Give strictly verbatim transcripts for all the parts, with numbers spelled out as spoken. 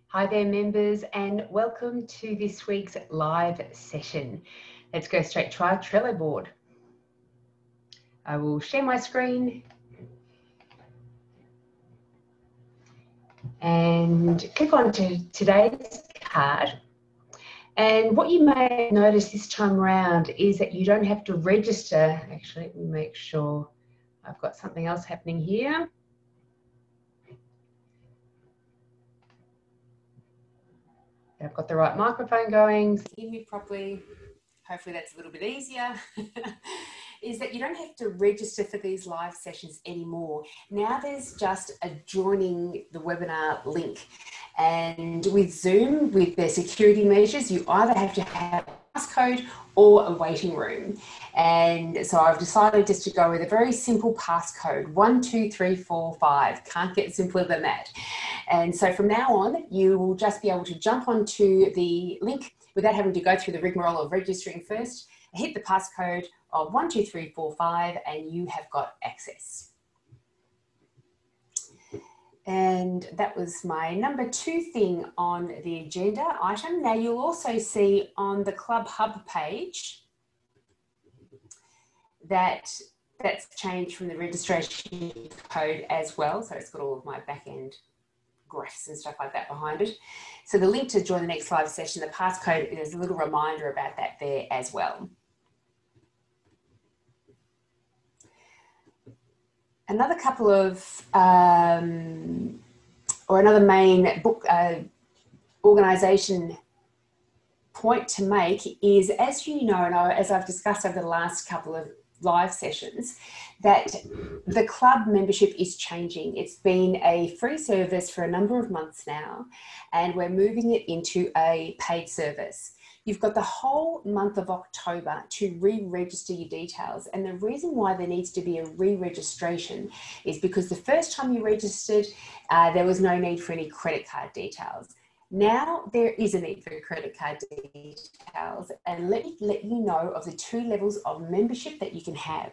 Hi there members, and welcome to this week's live session. Let's go straight to our Trello board. I will share my screen and click on to today's card. And what you may notice this time around is that you don't have to register. Actually, let me make sure I've got something else happening here. I've got the right microphone going. So hear me properly. Hopefully that's a little bit easier. Is that you don't have to register for these live sessions anymore. Now there's just a joining the webinar link. And with Zoom, with their security measures, you either have to have a passcode or a waiting room. And so I've decided just to go with a very simple passcode, one, two, three, four, five. Can't get simpler than that. And so from now on, you will just be able to jump onto the link without having to go through the rigmarole of registering first, hit the passcode of one, two, three, four, five, and you have got access. And that was my number two thing on the agenda item. Now you'll also see on the Club Hub page that that's changed from the registration code as well. So it's got all of my back end graphs and stuff like that behind it. So the link to join the next live session, the passcode, there's a little reminder about that there as well. Another couple of, um, or another main book uh, organisation point to make is, as you know, and as I've discussed over the last couple of live sessions, that the club membership is changing. It's been a free service for a number of months now, and we're moving it into a paid service. You've got the whole month of October to re-register your details. And the reason why there needs to be a re-registration is because the first time you registered, uh, there was no need for any credit card details. Now there is a need for credit card details, and let me let you know of the two levels of membership that you can have.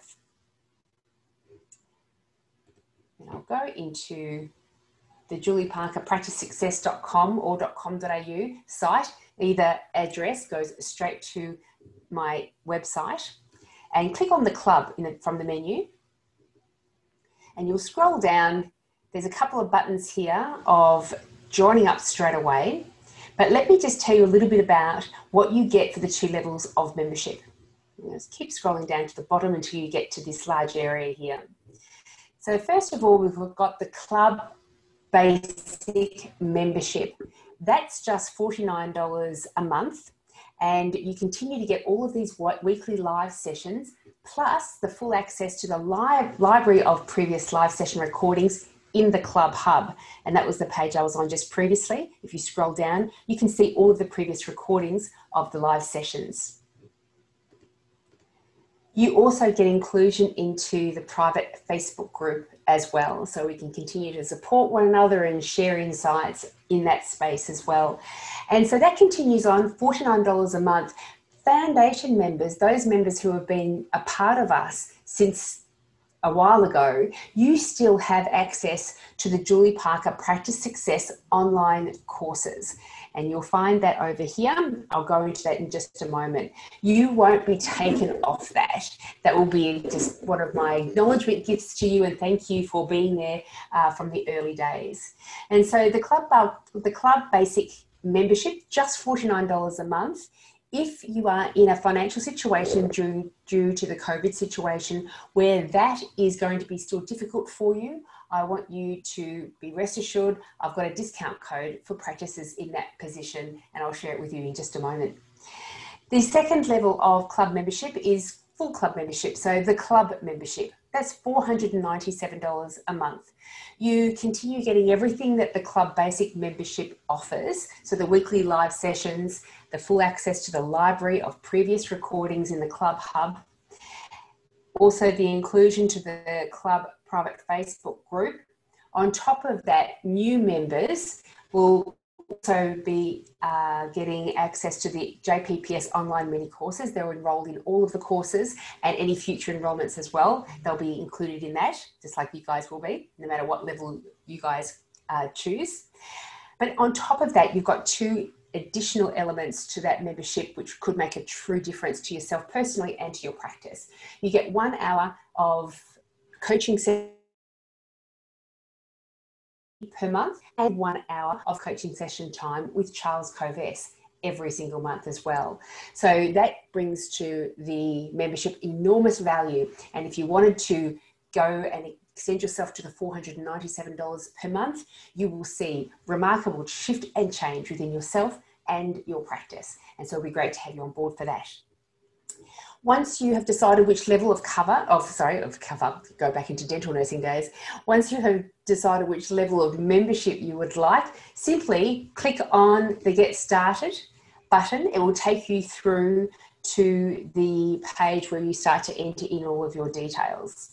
And I'll go into the Julie Parker practice success dot com or .com dot A U site. Either address goes straight to my website, and click on the club in the, from the menu, and you'll scroll down. There's a couple of buttons here of joining up straight away, but let me just tell you a little bit about what you get for the two levels of membership. Just keep scrolling down to the bottom until you get to this large area here. So first of all, we've got the Club Basic membership. That's just forty-nine dollars a month, and you continue to get all of these weekly live sessions, plus the full access to the live library of previous live session recordings in the Club Hub. And that was the page I was on just previously. If you scroll down, you can see all of the previous recordings of the live sessions. You also get inclusion into the private Facebook group as well, so we can continue to support one another and share insights in that space as well. And so that continues on, forty-nine dollars a month. Foundation members, those members who have been a part of us since a while ago, you still have access to the Julie Parker Practice Success online courses. And you'll find that over here. I'll go into that in just a moment. You won't be taken off that. That will be just one of my acknowledgement gifts to you, and thank you for being there uh, from the early days. And so the Club, the Club Basic membership, just forty-nine dollars a month. If you are in a financial situation due, due to the COVID situation where that is going to be still difficult for you, I want you to be rest assured I've got a discount code for practices in that position, and I'll share it with you in just a moment. The second level of club membership is full club membership. So the club membership, that's four hundred ninety-seven dollars a month. You continue getting everything that the Club Basic membership offers. So the weekly live sessions, the full access to the library of previous recordings in the Club Hub, also the inclusion to the Club private Facebook group. On top of that, new members will also be uh, getting access to the J P P S online mini courses. They're enrolled in all of the courses and any future enrollments as well. They'll be included in that, just like you guys will be, no matter what level you guys uh, choose. But on top of that, you've got two additional elements to that membership which could make a true difference to yourself personally and to your practice. You get one hour of coaching session per month and one hour of coaching session time with Charles Kovess every single month as well. So that brings to the membership enormous value. And if you wanted to go and extend yourself to the four hundred ninety-seven dollars per month, you will see remarkable shift and change within yourself and your practice. And so it'll be great to have you on board for that. Once you have decided which level of cover, of sorry, of cover, go back into dental nursing days. Once you have decided which level of membership you would like, simply click on the Get Started button. It will take you through to the page where you start to enter in all of your details.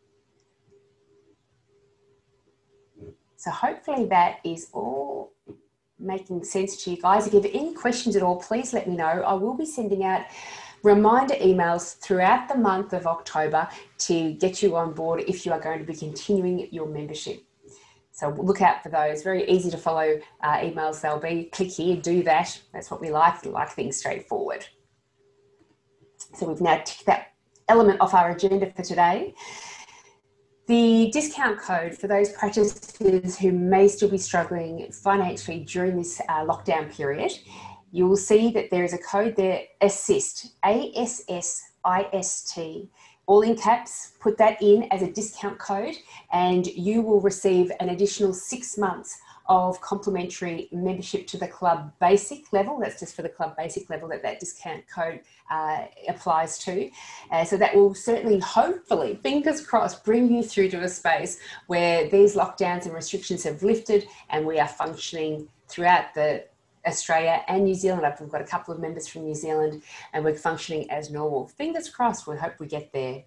So hopefully that is all making sense to you guys. If you have any questions at all, please let me know. I will be sending out reminder emails throughout the month of October to get you on board if you are going to be continuing your membership. So look out for those. Very easy to follow uh, emails they'll be. Click here, do that. That's what we like. We like things straightforward. So we've now ticked that element off our agenda for today. The discount code for those practitioners who may still be struggling financially during this uh, lockdown period, you will see that there is a code there, ASSIST, A S S I S T, all in caps. Put that in as a discount code and you will receive an additional six months of complimentary membership to the Club Basic level. That's just for the Club Basic level that that discount code uh, applies to. Uh, so that will certainly, hopefully, fingers crossed, bring you through to a space where these lockdowns and restrictions have lifted and we are functioning throughout the Australia and New Zealand. We've got a couple of members from New Zealand and we're functioning as normal. Fingers crossed, we hope we get there.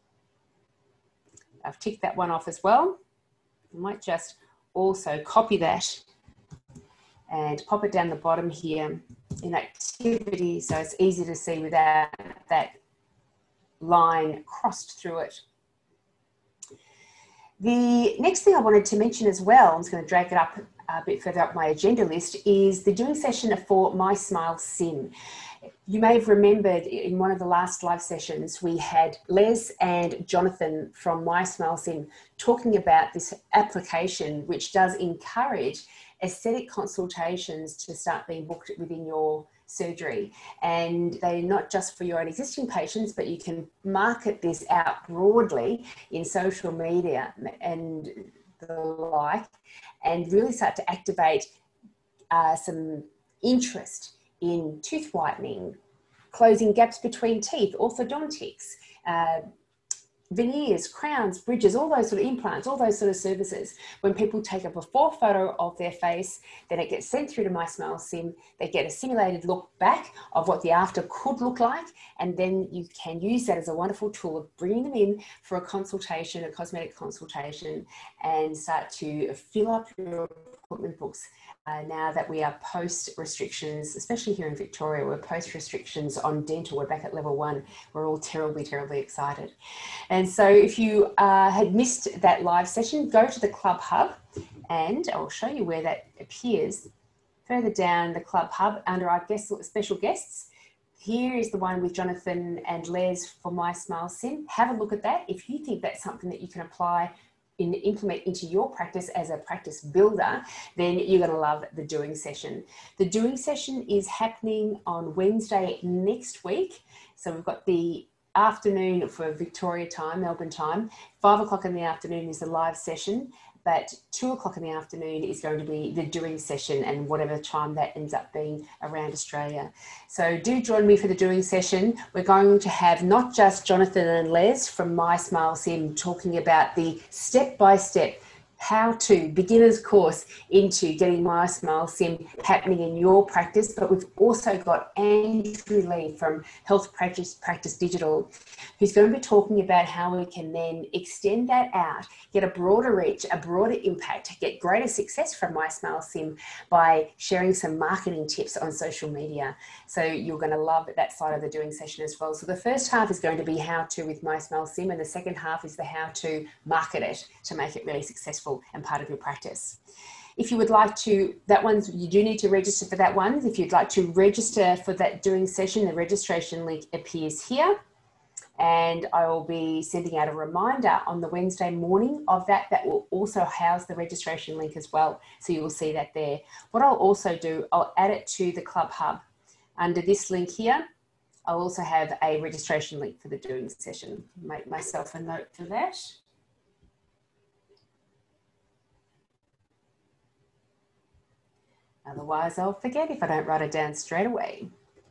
I've ticked that one off as well. I might just also copy that and pop it down the bottom here in activity so it's easy to see without that line crossed through it. The next thing I wanted to mention as well, I'm just going to drag it up a bit further up my agenda list, is the doing session for My Smile Sim. You may have remembered in one of the last live sessions, we had Les and Jonathan from My Smile Sim talking about this application, which does encourage aesthetic consultations to start being booked within your surgery. And they're not just for your own existing patients, but you can market this out broadly in social media and the like, and really start to activate uh, some interest in tooth whitening, closing gaps between teeth, orthodontics, uh, veneers, crowns, bridges, all those sort of implants, all those sort of services. When people take a before photo of their face, then it gets sent through to My Smile Sim. They get a simulated look back of what the after could look like, and then you can use that as a wonderful tool of bringing them in for a consultation, a cosmetic consultation, and start to fill up your appointment books. Uh, now that we are post restrictions, especially here in Victoria, we're post restrictions on dental. We're back at level one. We're all terribly, terribly excited. And so if you uh, had missed that live session, go to the Club Hub and I'll show you where that appears. Further down the Club Hub under our guest, special guests, here is the one with Jonathan and Les for My Smile Sim. Have a look at that. If you think that's something that you can apply in, implement into your practice as a practice builder, then you're going to love the doing session. The doing session is happening on Wednesday next week. So we've got the afternoon for Victoria time, Melbourne time. Five o'clock in the afternoon is the live session, but two o'clock in the afternoon is going to be the doing session, and whatever time that ends up being around Australia. So do join me for the doing session. We're going to have not just Jonathan and Les from My Smile Sim talking about the step-by-step how-to beginner's course into getting My Smile Sim happening in your practice, but we've also got Andrew Lee from Health Practice, Practice Digital, who's going to be talking about how we can then extend that out, get a broader reach, a broader impact, get greater success from My Smile Sim by sharing some marketing tips on social media. So you're going to love that side of the doing session as well. So the first half is going to be how to with My Smile Sim, and the second half is the how to market it to make it really successful and part of your practice. If you would like to, that one's, you do need to register for that one. If you'd like to register for that doing session, the registration link appears here. And I will be sending out a reminder on the Wednesday morning of that. That will also house the registration link as well. So you will see that there. What I'll also do, I'll add it to the Club Hub. Under this link here, I'll also have a registration link for the doing session. Make myself a note for that. Otherwise, I'll forget if I don't write it down straight away.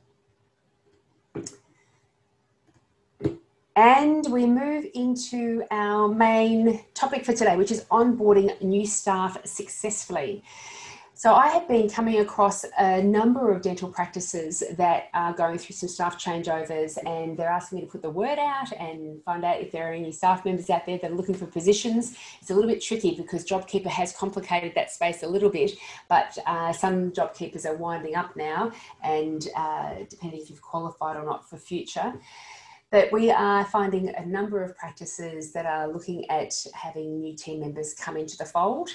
And we move into our main topic for today, which is onboarding new staff successfully. So I have been coming across a number of dental practices that are going through some staff changeovers, and they're asking me to put the word out and find out if there are any staff members out there that are looking for positions. It's a little bit tricky because JobKeeper has complicated that space a little bit, but uh, some JobKeepers are winding up now, and uh, depending if you've qualified or not for future. But we are finding a number of practices that are looking at having new team members come into the fold.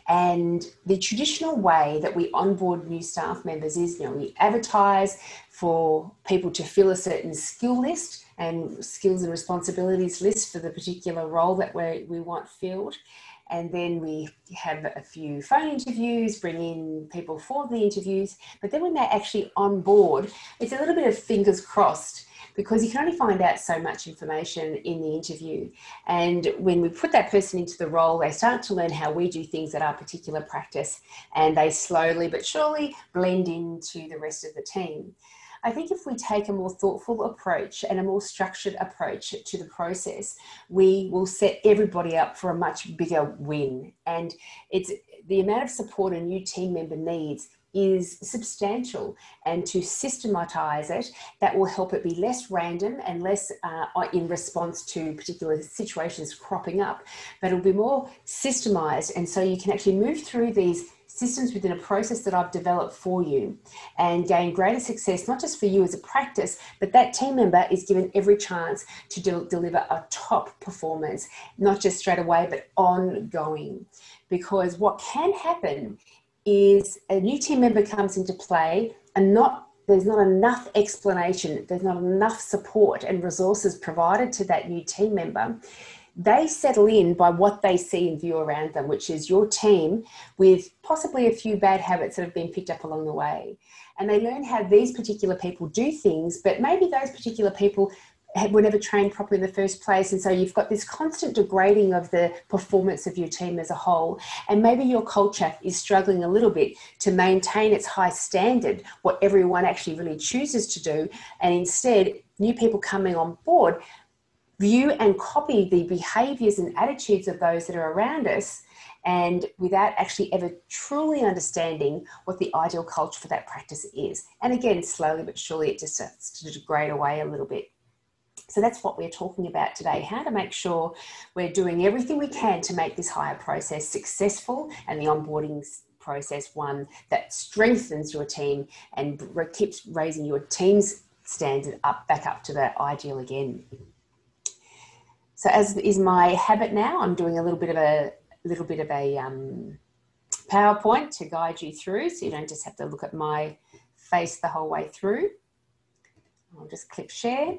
And the traditional way that we onboard new staff members is, you know, we advertise for people to fill a certain skill list and skills and responsibilities list for the particular role that we we want filled. And then we have a few phone interviews, bring in people for the interviews. But then when they're actually on board, it's a little bit of fingers crossed, because you can only find out so much information in the interview. And when we put that person into the role, they start to learn how we do things at our particular practice, and they slowly but surely blend into the rest of the team. I think if we take a more thoughtful approach and a more structured approach to the process, we will set everybody up for a much bigger win. And it's the amount of support a new team member needs is substantial, and to systematize it, that will help it be less random and less uh, in response to particular situations cropping up, but it'll be more systemized. And so you can actually move through these systems within a process that I've developed for you and gain greater success, not just for you as a practice, but that team member is given every chance to de- deliver a top performance, not just straight away, but ongoing. Because what can happen is a new team member comes into play and not there's not enough explanation, there's not enough support and resources provided to that new team member. They settle in by what they see and view around them, which is your team with possibly a few bad habits that have been picked up along the way. And they learn how these particular people do things, but maybe those particular people were never trained properly in the first place. And so you've got this constant degrading of the performance of your team as a whole. And maybe your culture is struggling a little bit to maintain its high standard, what everyone actually really chooses to do. And instead, new people coming on board view and copy the behaviours and attitudes of those that are around us, and without actually ever truly understanding what the ideal culture for that practice is. And again, slowly but surely it just starts to degrade away a little bit. So that's what we're talking about today, how to make sure we're doing everything we can to make this hire process successful and the onboarding process one that strengthens your team and keeps raising your team's standard up back up to the ideal again. So as is my habit now, I'm doing a little bit of a little bit of a um, PowerPoint to guide you through, so you don't just have to look at my face the whole way through. I'll just click share,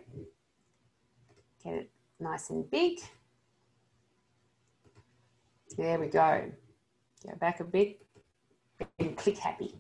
get it nice and big. There we go. Go back a bit and click happy.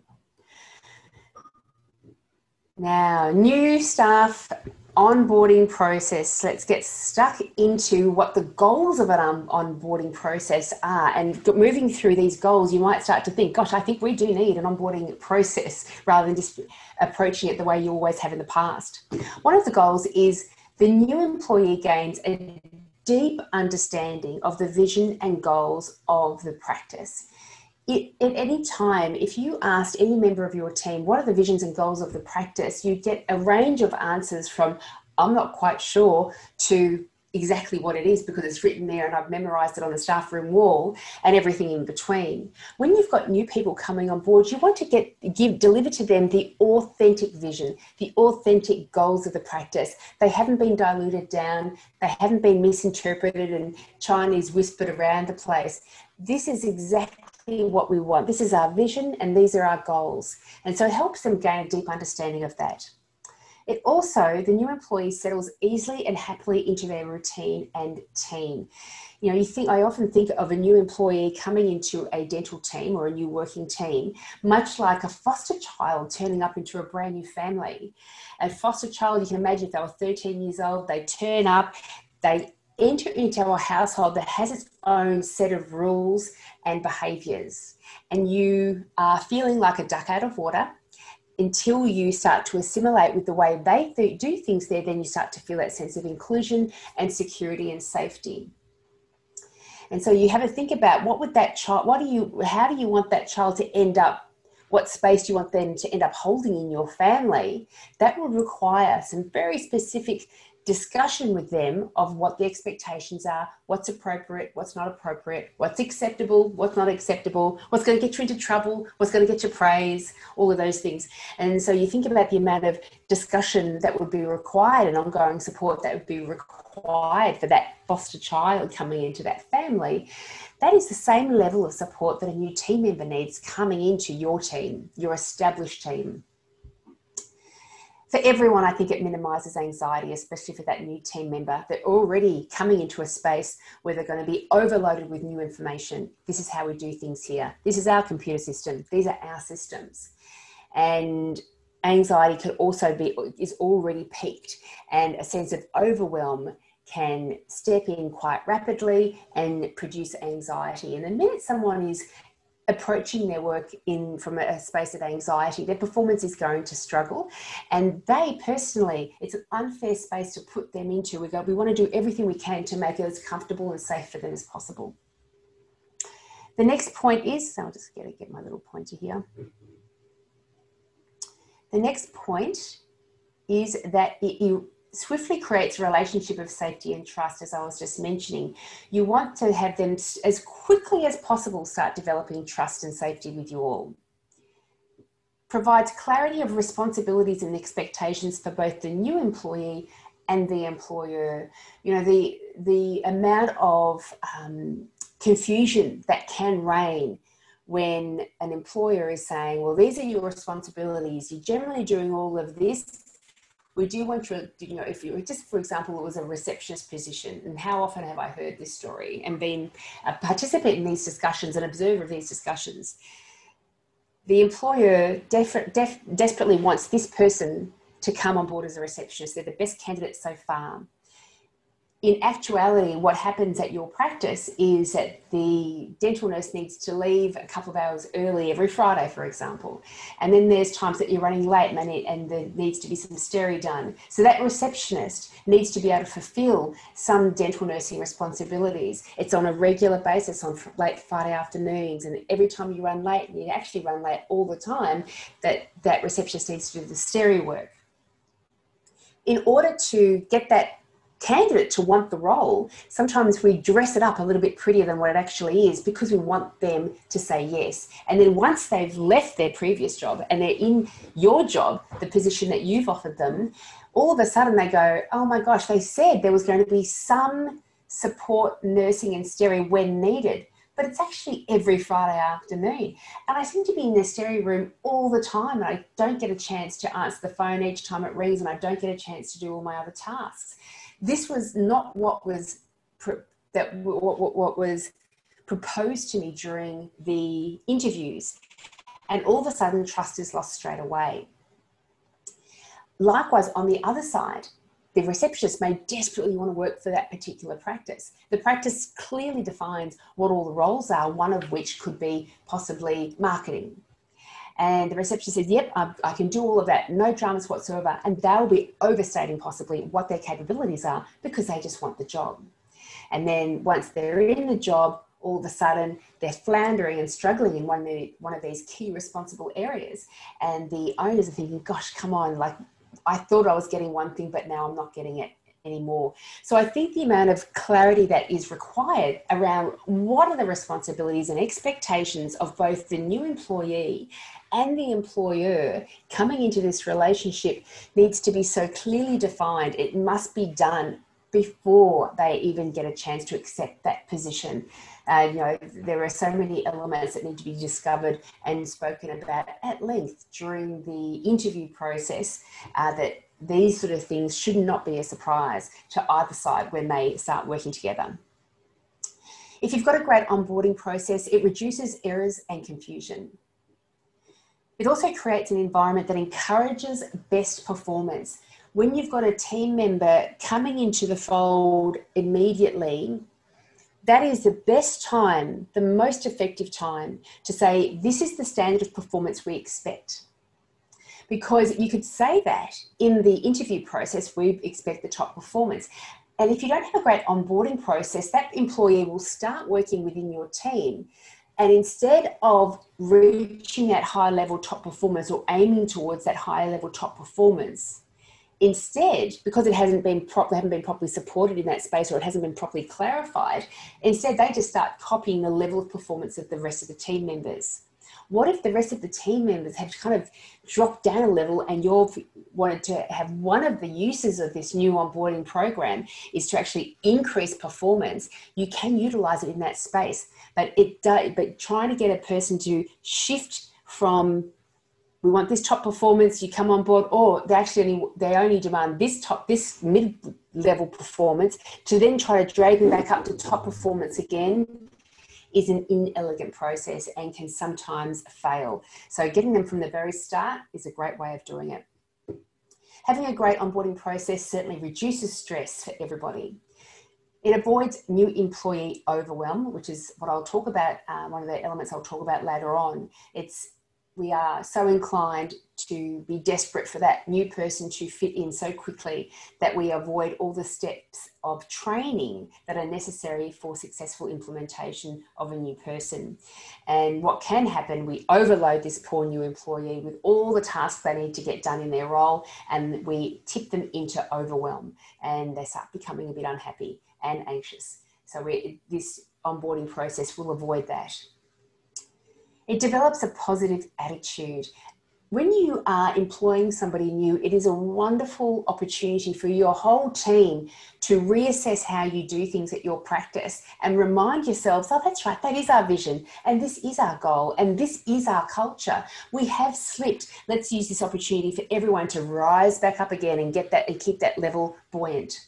Now, new staff onboarding process. Let's get stuck into what the goals of an um, onboarding process are. And moving through these goals, you might start to think, gosh, I think we do need an onboarding process rather than just approaching it the way you always have in the past. One of the goals is the new employee gains a deep understanding of the vision and goals of the practice. It, at any time, if you asked any member of your team, what are the visions and goals of the practice, you'd get a range of answers from, I'm not quite sure, to exactly what it is because it's written there and I've memorized it on the staff room wall, and everything in between. When you've got new people coming on board, you want to get give deliver to them the authentic vision, the authentic goals of the practice. They haven't been diluted down, they haven't been misinterpreted and Chinese whispered around the place. This is exactly exactly what we want. This is our vision and these are our goals. And so it helps them gain a deep understanding of that. It also, the new employee settles easily and happily into their routine and team. You know, you think, I often think of a new employee coming into a dental team or a new working team, much like a foster child turning up into a brand new family. A foster child, you can imagine if they were thirteen years old, they turn up, they enter into a household that has its own set of rules and behaviours. And you are feeling like a duck out of water until you start to assimilate with the way they th- do things there. Then you start to feel that sense of inclusion and security and safety. And so you have to think about what would that child, what do you, how do you want that child to end up, what space do you want them to end up holding in your family? That will require some very specific discussion with them of what the expectations are, what's appropriate, what's not appropriate, what's acceptable, what's not acceptable, what's going to get you into trouble, what's going to get you praise, all of those things. And so you think about the amount of discussion that would be required and ongoing support that would be required for that foster child coming into that family. That is the same level of support that a new team member needs coming into your team, your established team. For everyone, I think it minimises anxiety, especially for that new team member. They're already coming into a space where they're going to be overloaded with new information. This is how we do things here. This is our computer system. These are our systems. And anxiety could also be, is already peaked, and a sense of overwhelm can step in quite rapidly and produce anxiety. And the minute someone is approaching their work in from a space of anxiety, their performance is going to struggle, and they personally, it's an unfair space to put them into. We go, we want to do everything we can to make it as comfortable and safe for them as possible. The next point is, so I'll just get, get my little pointer here. The next point is that it, you swiftly creates a relationship of safety and trust, as I was just mentioning. You want to have them as quickly as possible start developing trust and safety with you all. Provides clarity of responsibilities and expectations for both the new employee and the employer. You know, the, the amount of um, confusion that can reign when an employer is saying, well, these are your responsibilities, you're generally doing all of this. We do want you, you know, if you were just, for example, it was a receptionist position, and how often have I heard this story and been a participant in these discussions, an observer of these discussions. The employer def def desperately wants this person to come on board as a receptionist. They're the best candidate so far. In actuality, what happens at your practice is that the dental nurse needs to leave a couple of hours early every Friday, for example. And then there's times that you're running late and, they need, and there needs to be some steri done. So that receptionist needs to be able to fulfill some dental nursing responsibilities. It's on a regular basis on late Friday afternoons. And every time you run late, and you actually run late all the time, that, that receptionist needs to do the steri work. In order to get that candidate to want the role, sometimes we dress it up a little bit prettier than what it actually is because we want them to say yes. And then once they've left their previous job and they're in your job, the position that you've offered them, all of a sudden they go, oh my gosh, they said there was going to be some support nursing and steri when needed, but it's actually every Friday afternoon. And I seem to be in the steri room all the time, and I don't get a chance to answer the phone each time it rings, and I don't get a chance to do all my other tasks. This was not what was that what, what, what was proposed to me during the interviews, and all of a sudden trust is lost straight away. Likewise, on the other side, the receptionist may desperately want to work for that particular practice. The practice clearly defines what all the roles are, one of which could be possibly marketing. And the receptionist says, yep, I, I can do all of that, no dramas whatsoever. And they'll be overstating possibly what their capabilities are because they just want the job. And then once they're in the job, all of a sudden they're floundering and struggling in one of, the, one of these key responsible areas. And the owners are thinking, gosh, come on, like I thought I was getting one thing, but now I'm not getting it anymore. So I think the amount of clarity that is required around what are the responsibilities and expectations of both the new employee and the employer coming into this relationship needs to be so clearly defined. It must be done before they even get a chance to accept that position. Uh, you know, there are so many elements that need to be discovered and spoken about at length during the interview process uh, that these sort of things should not be a surprise to either side when they start working together. If you've got a great onboarding process, it reduces errors and confusion. It also creates an environment that encourages best performance. When you've got a team member coming into the fold immediately, that is the best time, the most effective time to say, this is the standard of performance we expect. Because you could say that in the interview process, we expect the top performance. And if you don't have a great onboarding process, that employee will start working within your team. And instead of reaching that high level top performance or aiming towards that higher level top performance, instead, because it hasn't been properly, haven't been properly supported in that space, or it hasn't been properly clarified, instead they just start copying the level of performance of the rest of the team members. What if the rest of the team members have kind of dropped down a level and you've wanted to have one of the uses of this new onboarding program is to actually increase performance? You can utilize it in that space, but it does, but trying to get a person to shift from, we want this top performance, you come on board, or they actually only, they only demand this top, this mid-level performance, to then try to drag them back up to top performance again, is an inelegant process and can sometimes fail. So getting them from the very start is a great way of doing it. Having a great onboarding process certainly reduces stress for everybody. It avoids new employee overwhelm, which is what I'll talk about, uh, one of the elements I'll talk about later on. It's we are so inclined to be desperate for that new person to fit in so quickly that we avoid all the steps of training that are necessary for successful implementation of a new person. And what can happen, we overload this poor new employee with all the tasks they need to get done in their role, and we tip them into overwhelm, and they start becoming a bit unhappy and anxious. So we, this onboarding process will avoid that. It develops a positive attitude. When you are employing somebody new, it is a wonderful opportunity for your whole team to reassess how you do things at your practice and remind yourselves, oh, that's right, that is our vision, and this is our goal, and this is our culture. We have slipped. Let's use this opportunity for everyone to rise back up again and get that and keep that level buoyant.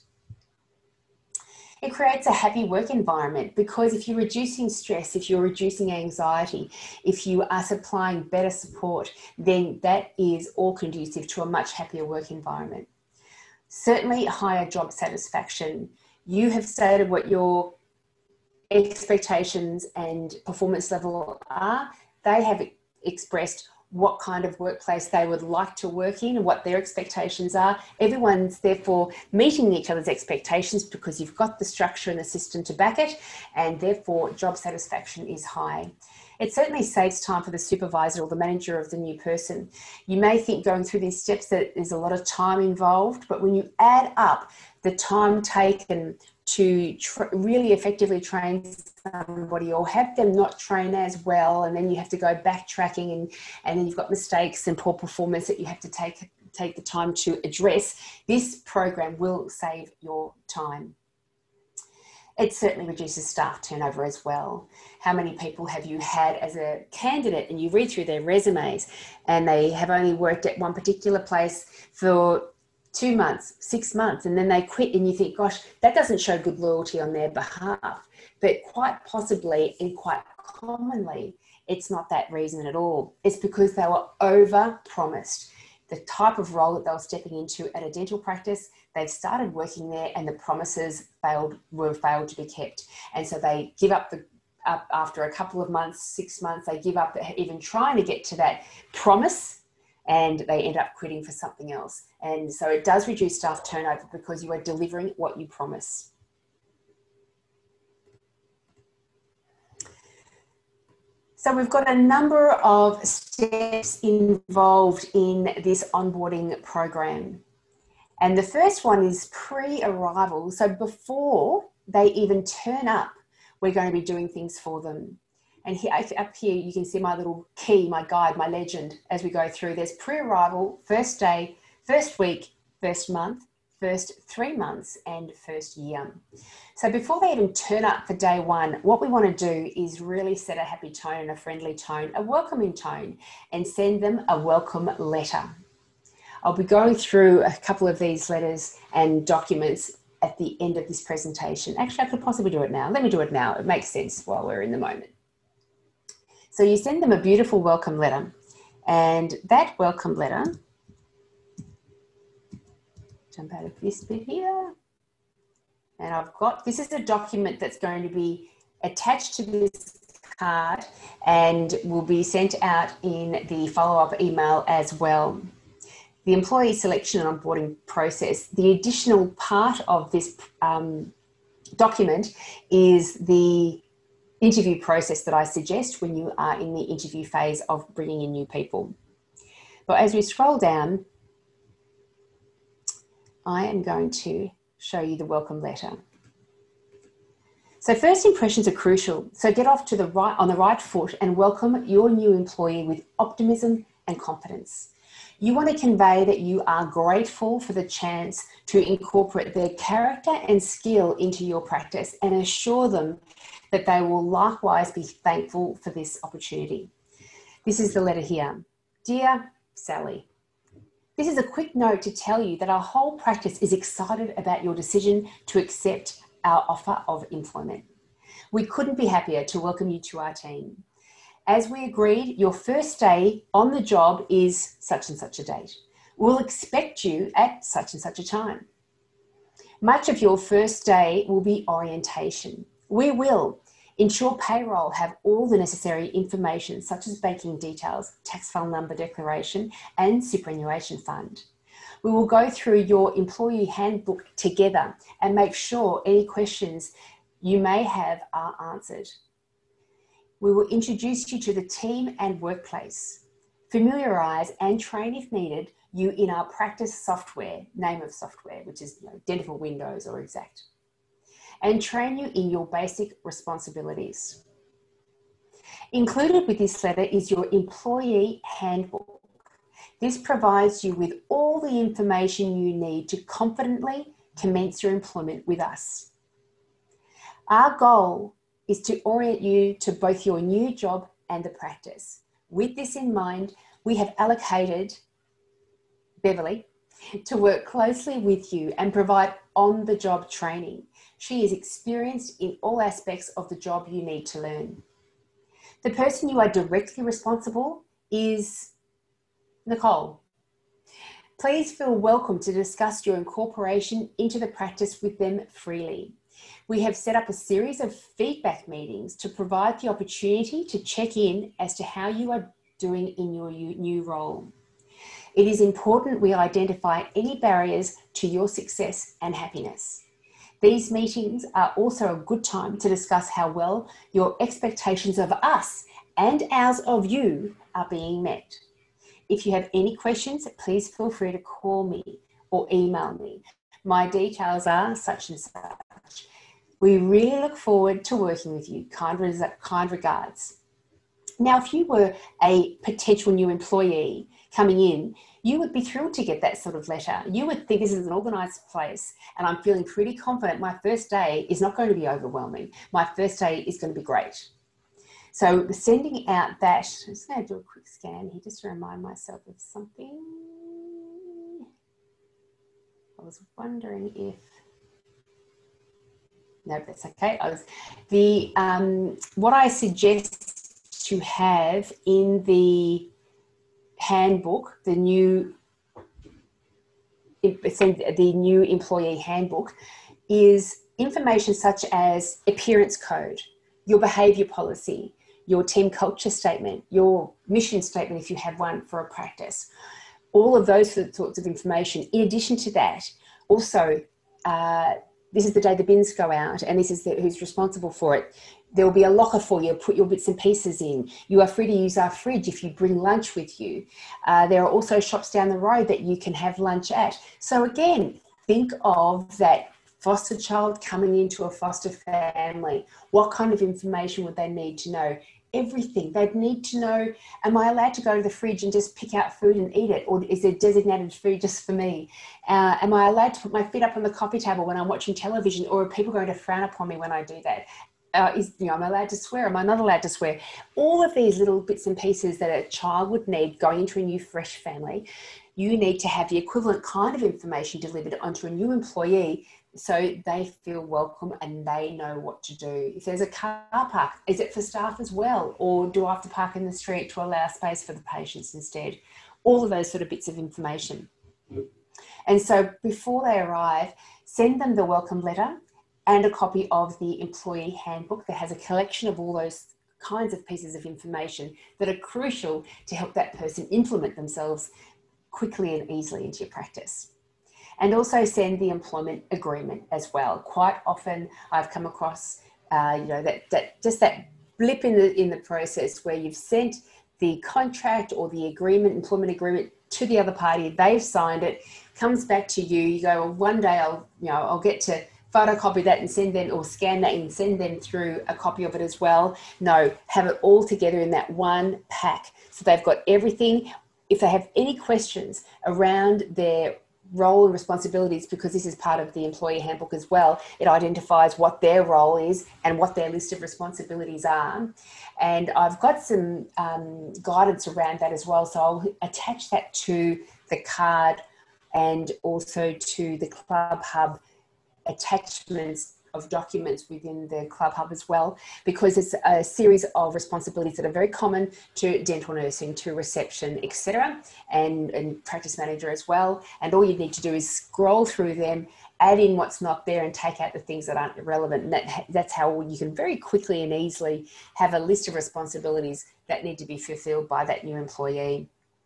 It creates a happy work environment, because if you're reducing stress, if you're reducing anxiety, if you are supplying better support, then that is all conducive to a much happier work environment. Certainly higher job satisfaction. You have stated what your expectations and performance level are. They have expressed what kind of workplace they would like to work in and what their expectations are. Everyone's therefore meeting each other's expectations because you've got the structure and the system to back it, and therefore job satisfaction is high. It certainly saves time for the supervisor or the manager of the new person. You may think going through these steps that there's a lot of time involved, but when you add up the time taken to tr really effectively train somebody, or have them not train as well, and then you have to go backtracking, and, and then you've got mistakes and poor performance that you have to take, take the time to address, this program will save your time. It certainly reduces staff turnover as well. How many people have you had as a candidate and you read through their resumes and they have only worked at one particular place for two months, six months, and then they quit, and you think, gosh, that doesn't show good loyalty on their behalf. But quite possibly and quite commonly, it's not that reason at all. It's because they were over-promised. The type of role that they were stepping into at a dental practice, they've started working there and the promises failed, were failed to be kept. And so they give up the up after a couple of months, six months, they give up even trying to get to that promise, and they end up quitting for something else. And so it does reduce staff turnover because you are delivering what you promise. So we've got a number of steps involved in this onboarding program. And the first one is pre-arrival. So before they even turn up, we're going to be doing things for them. And here, up here, you can see my little key, my guide, my legend as we go through. There's pre-arrival, first day, first week, first month, first three months and first year. So before they even turn up for day one, what we want to do is really set a happy tone and a friendly tone, a welcoming tone, and send them a welcome letter. I'll be going through a couple of these letters and documents at the end of this presentation. Actually, I could possibly do it now. Let me do it now. It makes sense while we're in the moment. So you send them a beautiful welcome letter, and that welcome letter, jump out of this bit here, and I've got, this is a document that's going to be attached to this card and will be sent out in the follow-up email as well. The employee selection and onboarding process, the additional part of this um, document is the interview process that I suggest when you are in the interview phase of bringing in new people. But as we scroll down, I am going to show you the welcome letter. So first impressions are crucial. So get off to the right, on the right foot and welcome your new employee with optimism and confidence. You want to convey that you are grateful for the chance to incorporate their character and skill into your practice, and assure them that they will likewise be thankful for this opportunity. This is the letter here. Dear Sally, this is a quick note to tell you that our whole practice is excited about your decision to accept our offer of employment. We couldn't be happier to welcome you to our team. As we agreed, your first day on the job is such and such a date. We'll expect you at such and such a time. Much of your first day will be orientation. We will ensure payroll have all the necessary information, such as banking details, tax file number declaration, and superannuation fund. We will go through your employee handbook together and make sure any questions you may have are answered. We will introduce you to the team and workplace, familiarise and train if needed you in our practice software, name of software, which is, you know, Dentival Windows or Exact, and train you in your basic responsibilities. Included with this letter is your employee handbook. This provides you with all the information you need to confidently commence your employment with us. Our goal is to orient you to both your new job and the practice. With this in mind, we have allocated Beverly to work closely with you and provide on-the-job training. She is experienced in all aspects of the job you need to learn. The person you are directly responsible is Nicole. Please feel welcome to discuss your incorporation into the practice with them freely. We have set up a series of feedback meetings to provide the opportunity to check in as to how you are doing in your new role. It is important we identify any barriers to your success and happiness. These meetings are also a good time to discuss how well your expectations of us and ours of you are being met. If you have any questions, please feel free to call me or email me. My details are such and such. We really look forward to working with you. Kind, res- kind regards. Now, if you were a potential new employee coming in, you would be thrilled to get that sort of letter. You would think this is an organised place, and I'm feeling pretty confident my first day is not going to be overwhelming. My first day is going to be great. So sending out that, I'm just going to do a quick scan here just to remind myself of something. I was wondering if, no, that's okay. I was, the, um, what I suggest to have in the handbook, the new, the new employee handbook, is information such as appearance code, your behaviour policy, your team culture statement, your mission statement if you have one for a practice, all of those sorts of information. In addition to that, also, uh, this is the day the bins go out and this is the, who's responsible for it. There will be a locker for you, put your bits and pieces in. You are free to use our fridge if you bring lunch with you. Uh, there are also shops down the road that you can have lunch at. So again, think of that foster child coming into a foster family. What kind of information would they need to know? everything. They'd need to know, am I allowed to go to the fridge and just pick out food and eat it? Or is there designated food just for me? Uh, am I allowed to put my feet up on the coffee table when I'm watching television? Or are people going to frown upon me when I do that? Uh, is, you know, am I allowed to swear? Am I not allowed to swear? All of these little bits and pieces that a child would need going into a new fresh family, you need to have the equivalent kind of information delivered onto a new employee so they feel welcome and they know what to do. If there's a car park, is it for staff as well? Or do I have to park in the street to allow space for the patients instead? All of those sort of bits of information. And so before they arrive, send them the welcome letter and a copy of the employee handbook that has a collection of all those kinds of pieces of information that are crucial to help that person implement themselves quickly and easily into your practice. And also send the employment agreement as well. Quite often I've come across, uh, you know, that, that just that blip in the, in the process where you've sent the contract or the agreement, employment agreement to the other party, they've signed it, comes back to you, you go, well, one day I'll, you know, I'll get to photocopy that and send them, or scan that and send them through a copy of it as well. No, have it all together in that one pack. So they've got everything. If they have any questions around their role and responsibilities, because this is part of the employee handbook as well, it identifies what their role is and what their list of responsibilities are. And I've got some um, guidance around that as well. So I'll attach that to the card and also to the Club Hub attachments of documents within the Club Hub as well, because it's a series of responsibilities that are very common to dental nursing, to reception, et cetera, and, and practice manager as well. And all you need to do is scroll through them, add in what's not there and take out the things that aren't relevant. And that, that's how you can very quickly and easily have a list of responsibilities that need to be fulfilled by that new employee.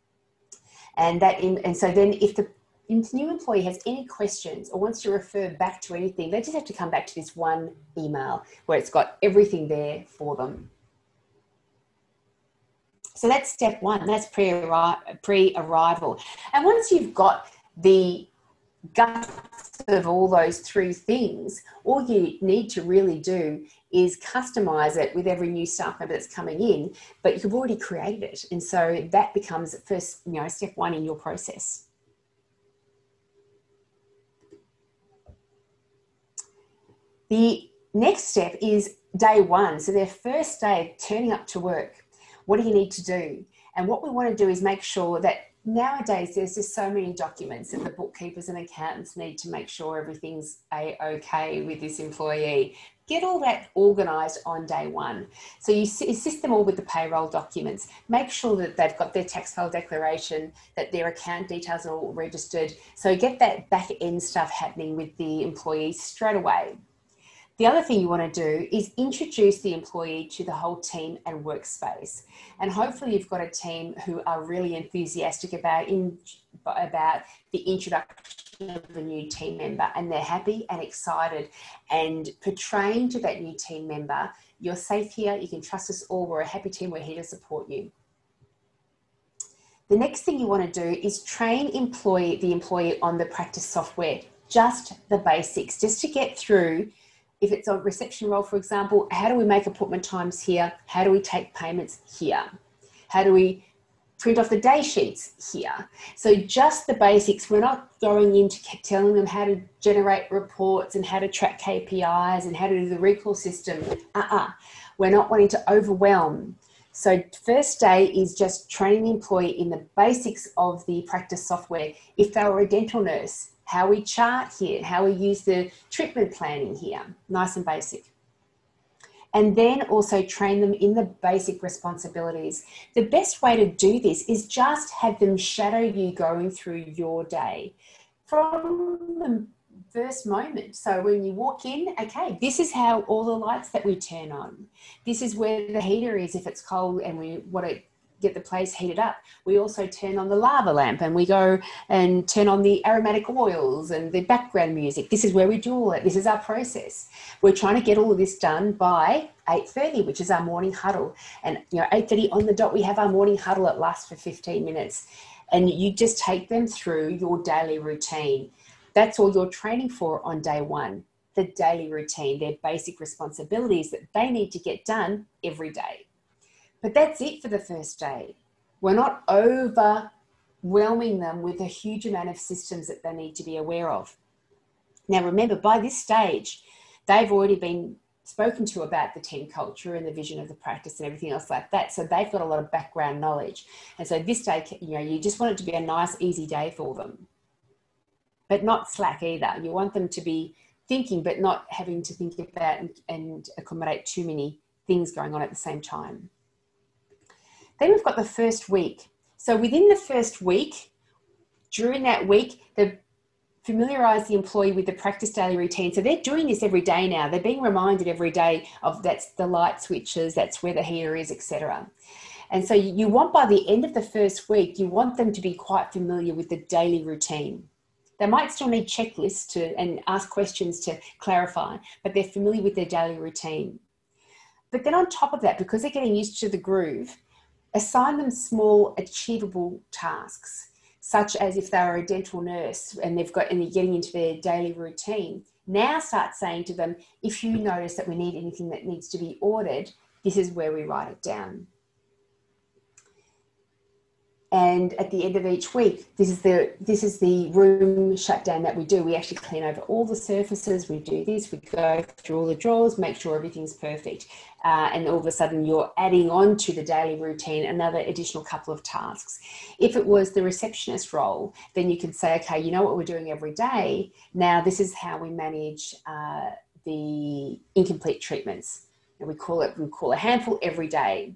And that in, and so then if the if the new employee has any questions or wants to refer back to anything, they just have to come back to this one email where it's got everything there for them. So that's step one, that's pre-arrival. And once you've got the guts of all those three things, all you need to really do is customize it with every new staff member that's coming in, but you've already created it. And so that becomes first, you know, step one in your process. The next step is day one. So their first day of turning up to work. What do you need to do? And what we want to do is make sure that nowadays there's just so many documents that the bookkeepers and accountants need to make sure everything's a-okay with this employee. Get all that organised on day one. So you assist them all with the payroll documents. Make sure that they've got their tax file declaration, that their account details are all registered. So get that back end stuff happening with the employees straight away. The other thing you want to do is introduce the employee to the whole team and workspace. And hopefully you've got a team who are really enthusiastic about, in, about the introduction of a new team member, and they're happy and excited and portraying to that new team member, you're safe here, you can trust us all, we're a happy team, we're here to support you. The next thing you want to do is train employee, the employee on the practice software, just the basics, just to get through. If it's a reception role, for example, how do we make appointment times here? How do we take payments here? How do we print off the day sheets here? So just the basics. We're not going into telling them how to generate reports and how to track K P Is and how to do the recall system. Uh-uh. We're not wanting to overwhelm. So first day is just training the employee in the basics of the practice software. If they were a dental nurse, how we chart here, how we use the treatment planning here, nice and basic. And then also train them in the basic responsibilities. The best way to do this is just have them shadow you going through your day from the first moment. So when you walk in, okay, this is how all the lights that we turn on. This is where the heater is if it's cold and we want to get the place heated up. We also turn on the lava lamp and we go and turn on the aromatic oils and the background music. This is where we do all that. This is our process. We're trying to get all of this done by eight thirty, which is our morning huddle. And you know, eight thirty on the dot, we have our morning huddle. It lasts for fifteen minutes. And you just take them through your daily routine. That's all you're training for on day one, the daily routine, their basic responsibilities that they need to get done every day. But that's it for the first day. We're not overwhelming them with a huge amount of systems that they need to be aware of. Now, remember, by this stage, they've already been spoken to about the team culture and the vision of the practice and everything else like that. So they've got a lot of background knowledge. And so this day, you know, you just want it to be a nice, easy day for them, but not slack either. You want them to be thinking, but not having to think about and, and accommodate too many things going on at the same time. Then we've got the first week. So within the first week, during that week, the familiarise the employee with the practice daily routine. So they're doing this every day now. They're being reminded every day of that's the light switches, that's where the heater is, et cetera. And so you want, by the end of the first week, you want them to be quite familiar with the daily routine. They might still need checklists to and ask questions to clarify, but they're familiar with their daily routine. But then on top of that, because they're getting used to the groove, assign them small achievable tasks, such as if they were a dental nurse and they've got and they're getting into their daily routine. Now start saying to them, if you notice that we need anything that needs to be ordered, this is where we write it down. And at the end of each week, this is the this is the room shutdown that we do. We actually clean over all the surfaces. We do this. We go through all the drawers, make sure everything's perfect. Uh, and all of a sudden, you're adding on to the daily routine another additional couple of tasks. If it was the receptionist role, then you can say, okay, you know what we're doing every day. Now, this is how we manage uh, the incomplete treatments. And we call it we call a handful every day.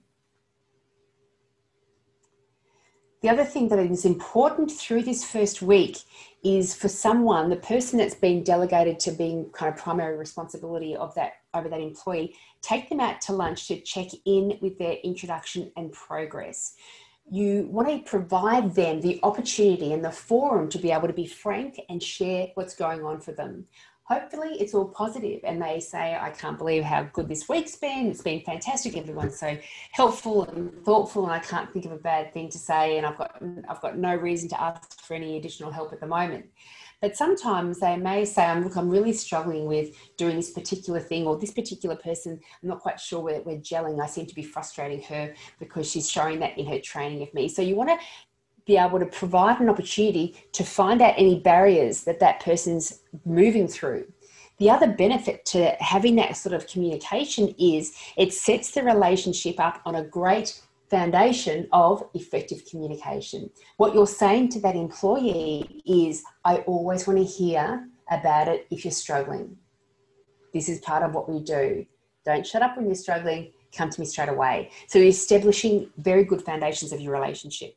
The other thing that is important through this first week is for someone, the person that's been delegated to being kind of primary responsibility of that over that employee, take them out to lunch to check in with their introduction and progress. You want to provide them the opportunity and the forum to be able to be frank and share what's going on for them. Hopefully it's all positive and they say, I can't believe how good this week's been. It's been fantastic. Everyone's so helpful and thoughtful and I can't think of a bad thing to say and I've got, I've got no reason to ask for any additional help at the moment. But sometimes they may say, look, I'm really struggling with doing this particular thing or this particular person, I'm not quite sure where we're gelling. I seem to be frustrating her because she's showing that in her training of me. So you want to be able to provide an opportunity to find out any barriers that that person's moving through. The other benefit to having that sort of communication is it sets the relationship up on a great foundation of effective communication. What you're saying to that employee is, I always want to hear about it if you're struggling. This is part of what we do. Don't shut up when you're struggling, come to me straight away. So you're establishing very good foundations of your relationship.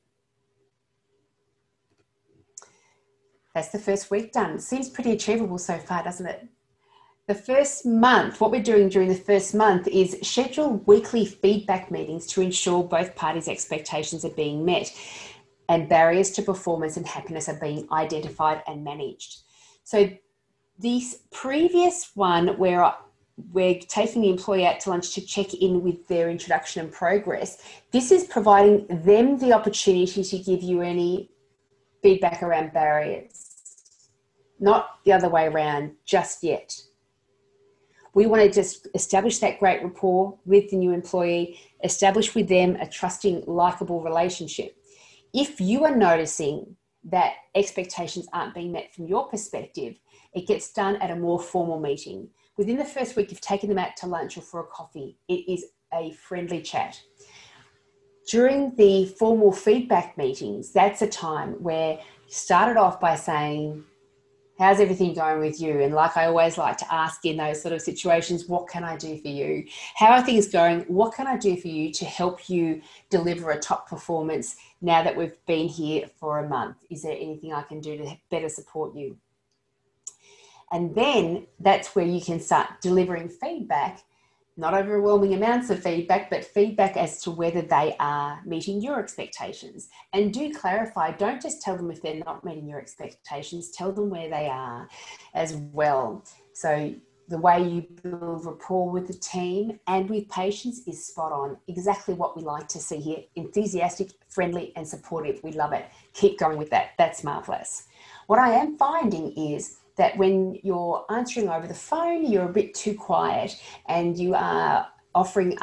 That's the first week done. Seems pretty achievable so far, doesn't it? The first month, what we're doing during the first month is schedule weekly feedback meetings to ensure both parties' expectations are being met and barriers to performance and happiness are being identified and managed. So this previous one where we're taking the employee out to lunch to check in with their introduction and progress, this is providing them the opportunity to give you any feedback around barriers, not the other way around just yet. We want to just establish that great rapport with the new employee, establish with them a trusting, likable relationship. If you are noticing that expectations aren't being met from your perspective, it gets done at a more formal meeting. Within the first week, you've taken them out to lunch or for a coffee. It is a friendly chat. During the formal feedback meetings, that's a time where you started off by saying, how's everything going with you? And like I always like to ask in those sort of situations, what can I do for you? How are things going? What can I do for you to help you deliver a top performance now that we've been here for a month? Is there anything I can do to better support you? And then that's where you can start delivering feedback. Not overwhelming amounts of feedback, but feedback as to whether they are meeting your expectations. And do clarify, don't just tell them if they're not meeting your expectations, tell them where they are as well. So the way you build rapport with the team and with patients is spot on. Exactly what we like to see here. Enthusiastic, friendly and supportive. We love it. Keep going with that. That's marvellous. What I am finding is that when you're answering over the phone, you're a bit too quiet and you are offering up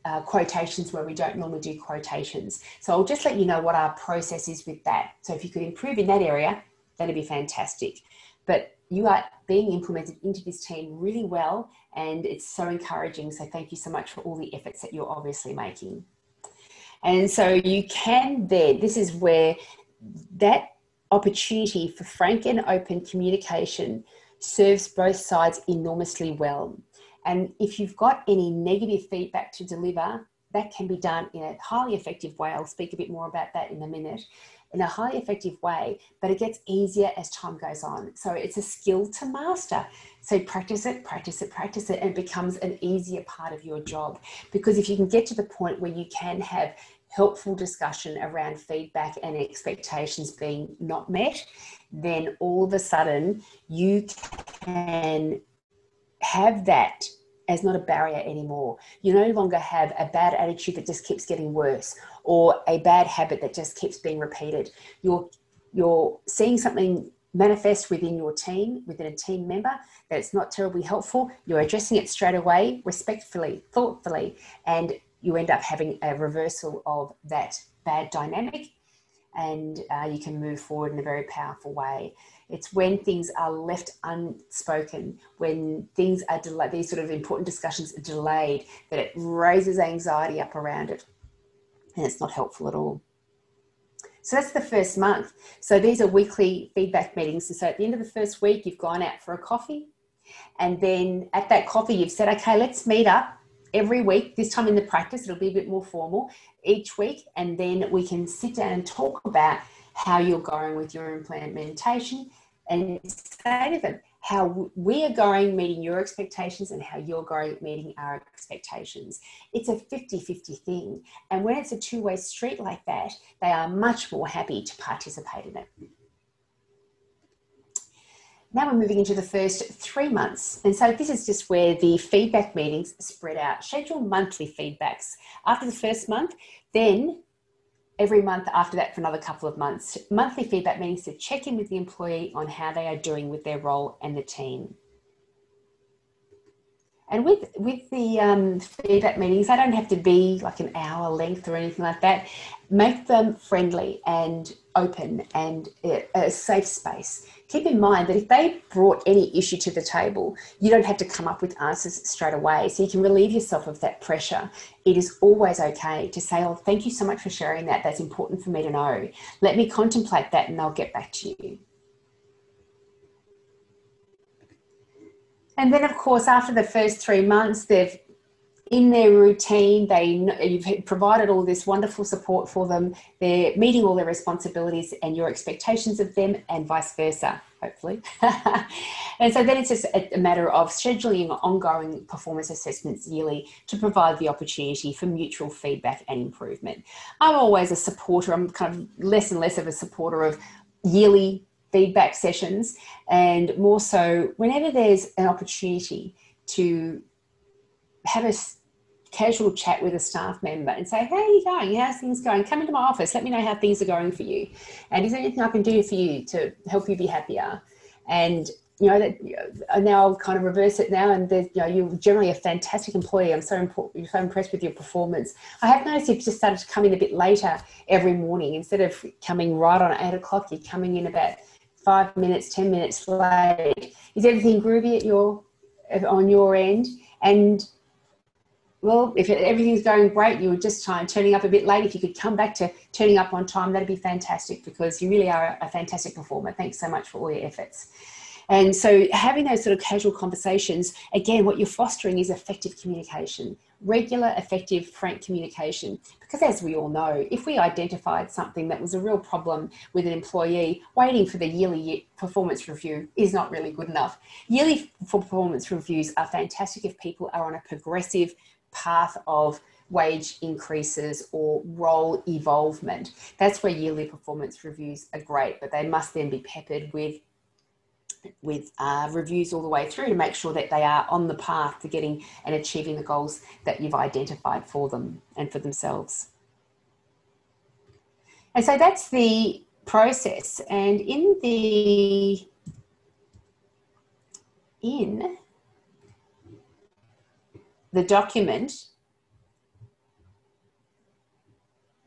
uh, quotations where we don't normally do quotations. So I'll just let you know what our process is with that. So if you could improve in that area, that'd be fantastic. But you are being implemented into this team really well, and it's so encouraging. So thank you so much for all the efforts that you're obviously making. And so you can then, this is where that opportunity for frank and open communication serves both sides enormously well. And if you've got any negative feedback to deliver, that can be done in a highly effective way. I'll speak a bit more about that in a minute. In a highly effective way, but it gets easier as time goes on. So it's a skill to master. So practice it, practice it, practice it, and it becomes an easier part of your job. Because if you can get to the point where you can have helpful discussion around feedback and expectations being not met, then all of a sudden you can have that as not a barrier anymore. You no longer have a bad attitude that just keeps getting worse, or a bad habit that just keeps being repeated. You're, you're seeing something manifest within your team, within a team member, that it's not terribly helpful. You're addressing it straight away, respectfully, thoughtfully, and you end up having a reversal of that bad dynamic, and uh, you can move forward in a very powerful way. It's when things are left unspoken, when things are delayed, these sort of important discussions are delayed, that it raises anxiety up around it, and it's not helpful at all. So that's the first month. So these are weekly feedback meetings. And so at the end of the first week, you've gone out for a coffee, and then at that coffee, you've said, okay, let's meet up every week. This time in the practice, it'll be a bit more formal each week, and then we can sit down and talk about how you're going with your implementation, and say to them how we are going, meeting your expectations, and how you're going, meeting our expectations. It's a fifty fifty thing. And when it's a two-way street like that, they are much more happy to participate in it. Now we're moving into the first three months. And so this is just where the feedback meetings spread out. Schedule monthly feedbacks. After the first month, then every month after that for another couple of months. Monthly feedback meetings to check in with the employee on how they are doing with their role and the team. And with, with the um, feedback meetings, they don't have to be like an hour length or anything like that. Make them friendly and open and a safe space. Keep in mind that if they brought any issue to the table, you don't have to come up with answers straight away. So you can relieve yourself of that pressure. It is always okay to say, oh, thank you so much for sharing that. That's important for me to know. Let me contemplate that and I'll get back to you. And then, of course, after the first three months, they've in their routine, they you've provided all this wonderful support for them. They're meeting all their responsibilities and your expectations of them, and vice versa, hopefully. And so then it's just a matter of scheduling ongoing performance assessments yearly to provide the opportunity for mutual feedback and improvement. I'm always a supporter. I'm kind of less and less of a supporter of yearly feedback sessions, and more so whenever there's an opportunity to have a casual chat with a staff member and say, how are you going? How's things going? Come into my office. Let me know how things are going for you. And is there anything I can do for you to help you be happier? And, you know, that now I'll kind of reverse it now. And you know, you're generally a fantastic employee. I'm so, important, so impressed with your performance. I have noticed you've just started to come in a bit later every morning. Instead of coming right on eight o'clock, you're coming in about five minutes, ten minutes late. Is everything groovy at your, on your end? And well, if everything's going great, you were just trying, turning up a bit late. If you could come back to turning up on time, that'd be fantastic, because you really are a fantastic performer. Thanks so much for all your efforts. And so having those sort of casual conversations, again, what you're fostering is effective communication, regular, effective, frank communication. Because as we all know, if we identified something that was a real problem with an employee, waiting for the yearly performance review is not really good enough. Yearly performance reviews are fantastic if people are on a progressive path of wage increases or role evolvement. That's where yearly performance reviews are great, but they must then be peppered with with uh, reviews all the way through to make sure that they are on the path to getting and achieving the goals that you've identified for them and for themselves. And so that's the process. And in the in the document,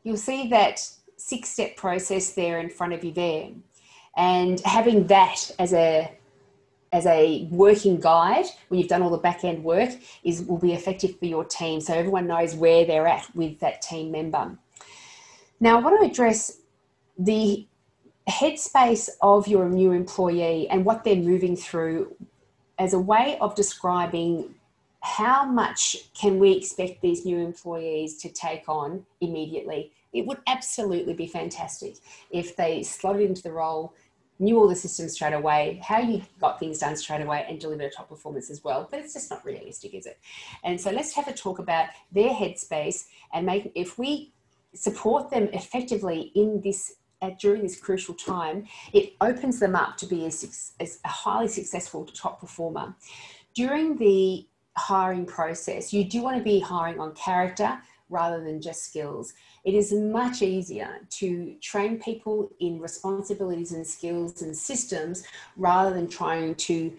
you'll see that six-step process there in front of you there. And having that as a as a working guide when you've done all the back end work is will be effective for your team, so everyone knows where they're at with that team member. Now, I want to address the headspace of your new employee and what they're moving through as a way of describing how much can we expect these new employees to take on immediately. It would absolutely be fantastic if they slotted into the role, knew all the systems straight away, how you got things done straight away and delivered a top performance as well. But it's just not realistic, is it? And so let's have a talk about their headspace and make, if we support them effectively in this, uh, during this crucial time, it opens them up to be a, as a highly successful top performer. During the hiring process, you do want to be hiring on character rather than just skills. It is much easier to train people in responsibilities and skills and systems rather than trying to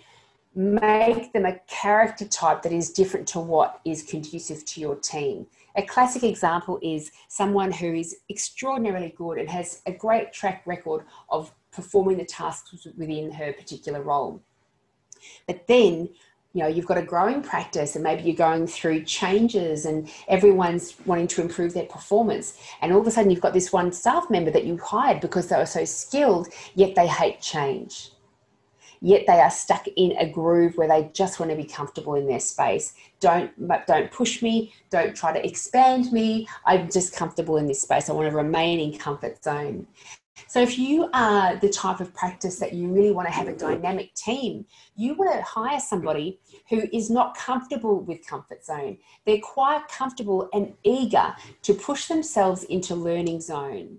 make them a character type that is different to what is conducive to your team. A classic example is someone who is extraordinarily good and has a great track record of performing the tasks within her particular role. But then, you know, you've got a growing practice and maybe you're going through changes and everyone's wanting to improve their performance. And all of a sudden you've got this one staff member that you hired because they were so skilled, yet they hate change. Yet they are stuck in a groove where they just want to be comfortable in their space. Don't, don't push me. Don't try to expand me. I'm just comfortable in this space. I want to remain in comfort zone. So if you are the type of practice that you really want to have a dynamic team, you want to hire somebody who is not comfortable with comfort zone. They're quite comfortable and eager to push themselves into learning zone.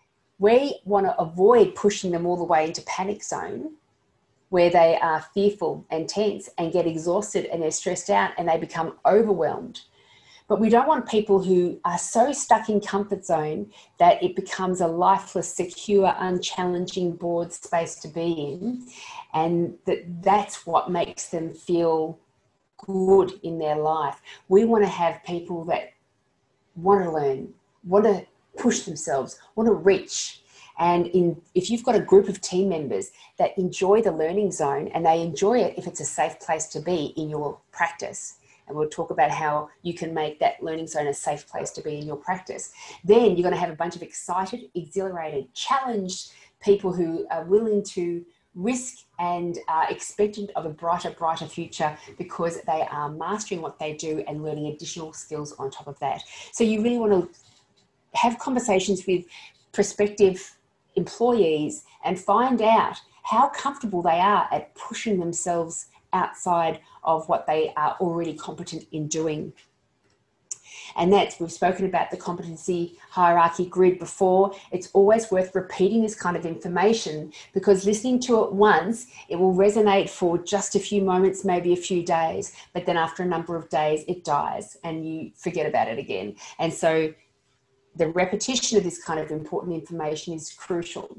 We want to avoid pushing them all the way into panic zone, where they are fearful and tense and get exhausted and they're stressed out and they become overwhelmed. But we don't want people who are so stuck in comfort zone that it becomes a lifeless, secure, unchallenging, bored space to be in. And that that's what makes them feel good in their life. We want to have people that want to learn, want to push themselves, want to reach. And in, if you've got a group of team members that enjoy the learning zone and they enjoy it if it's a safe place to be in your practice, and we'll talk about how you can make that learning zone a safe place to be in your practice, then you're going to have a bunch of excited, exhilarated, challenged people who are willing to risk and are expectant of a brighter, brighter future because they are mastering what they do and learning additional skills on top of that. So you really want to have conversations with prospective employees and find out how comfortable they are at pushing themselves outside of what they are already competent in doing. And that's, we've spoken about the competency hierarchy grid before. It's always worth repeating this kind of information because listening to it once, it will resonate for just a few moments, maybe a few days, but then after a number of days, it dies and you forget about it again. And so the repetition of this kind of important information is crucial.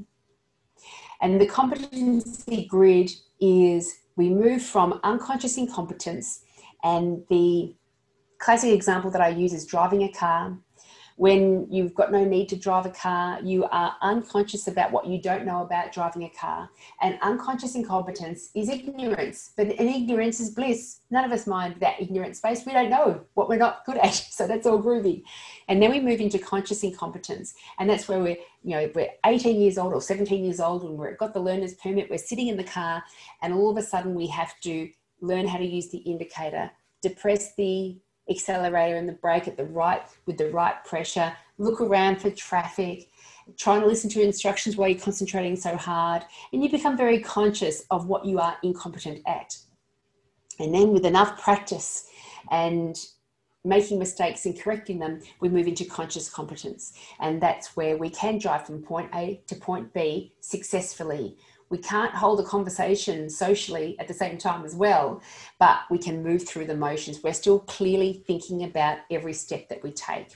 And the competency grid is, we move from unconscious incompetence, and the classic example that I use is driving a car. When you've got no need to drive a car, you are unconscious about what you don't know about driving a car. And unconscious incompetence is ignorance, but an ignorance is bliss. None of us mind that ignorant space. We don't know what we're not good at, so that's all groovy. And then we move into conscious incompetence, and that's where we're, you know, we're eighteen years old or seventeen years old and we've got the learner's permit, we're sitting in the car, and all of a sudden we have to learn how to use the indicator, depress the accelerator and the brake at the right, with the right pressure, look around for traffic, trying to listen to instructions while you're concentrating so hard, and you become very conscious of what you are incompetent at. And then with enough practice and making mistakes and correcting them, we move into conscious competence. And that's where we can drive from point A to point B successfully. We can't hold a conversation socially at the same time as well, but we can move through the motions. We're still clearly thinking about every step that we take.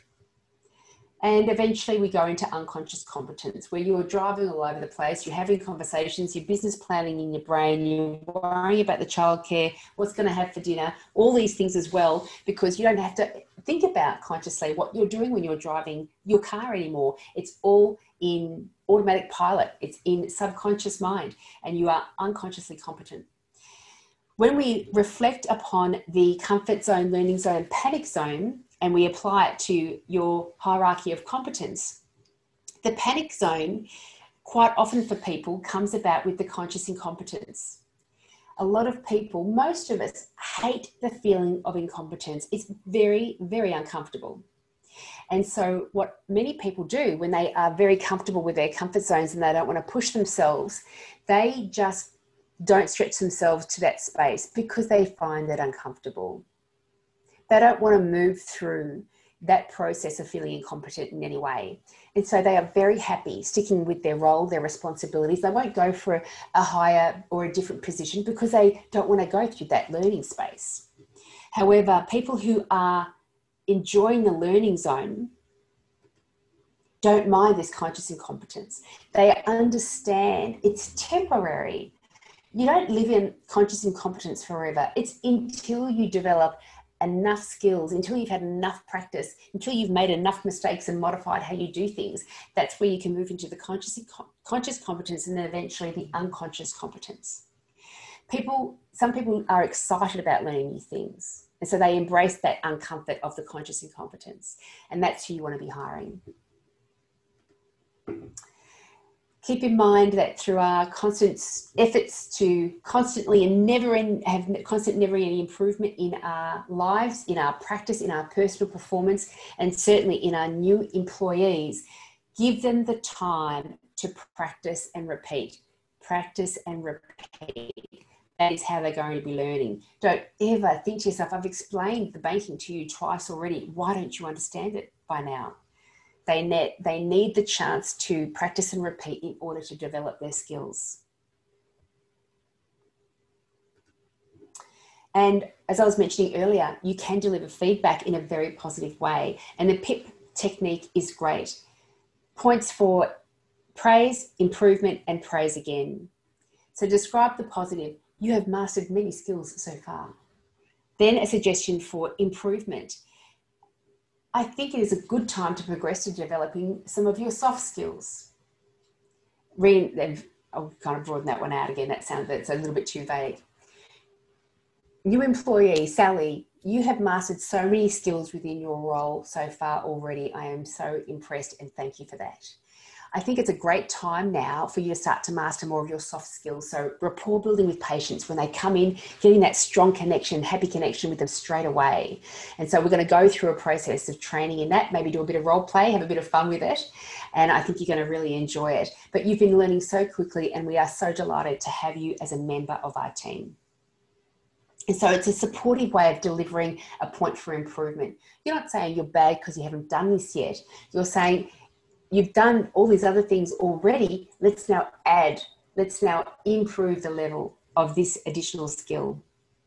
And eventually we go into unconscious competence, where you're driving all over the place, you're having conversations, you're business planning in your brain, you're worrying about the childcare, what's going to have for dinner, all these things as well, because you don't have to think about consciously what you're doing when you're driving your car anymore. It's all in automatic pilot. It's in subconscious mind, and you are unconsciously competent. When we reflect upon the comfort zone, learning zone, panic zone, and we apply it to your hierarchy of competence, the panic zone quite often for people comes about with the conscious incompetence. A lot of people, most of us, hate the feeling of incompetence. It's very, very uncomfortable. And so what many people do when they are very comfortable with their comfort zones and they don't want to push themselves, they just don't stretch themselves to that space because they find that uncomfortable. They don't want to move through that process of feeling incompetent in any way. And so they are very happy sticking with their role, their responsibilities. They won't go for a higher or a different position because they don't want to go through that learning space. However, people who are enjoying the learning zone don't mind this conscious incompetence. They understand it's temporary. You don't live in conscious incompetence forever. It's until you develop enough skills, until you've had enough practice, until you've made enough mistakes and modified how you do things. That's where you can move into the conscious, conscious competence and then eventually the unconscious competence. People, some people are excited about learning new things. And so they embrace that uncomfort of the conscious incompetence. And that's who you want to be hiring. Keep in mind that through our constant efforts to constantly and never in, have constant never any improvement in our lives, in our practice, in our personal performance, and certainly in our new employees, give them the time to practice and repeat. Practice and repeat. That is how they're going to be learning. Don't ever think to yourself, I've explained the banking to you twice already. Why don't you understand it by now? They need, they need the chance to practice and repeat in order to develop their skills. And as I was mentioning earlier, you can deliver feedback in a very positive way. And the P I P technique is great. Points for praise, improvement, and praise again. So describe the positive. You have mastered many skills so far. Then a suggestion for improvement. I think it is a good time to progress to developing some of your soft skills. Re I'll kind of broaden that one out again. That sounds that's a little bit too vague. New employee, Sally, you have mastered so many skills within your role so far already. I am so impressed and thank you for that. I think it's a great time now for you to start to master more of your soft skills. So rapport building with patients when they come in, getting that strong connection, happy connection with them straight away. And so we're going to go through a process of training in that, maybe do a bit of role play, have a bit of fun with it. And I think you're going to really enjoy it. But you've been learning so quickly and we are so delighted to have you as a member of our team. And so it's a supportive way of delivering a point for improvement. You're not saying you're bad because you haven't done this yet. You're saying, you've done all these other things already. Let's now add, let's now improve the level of this additional skill.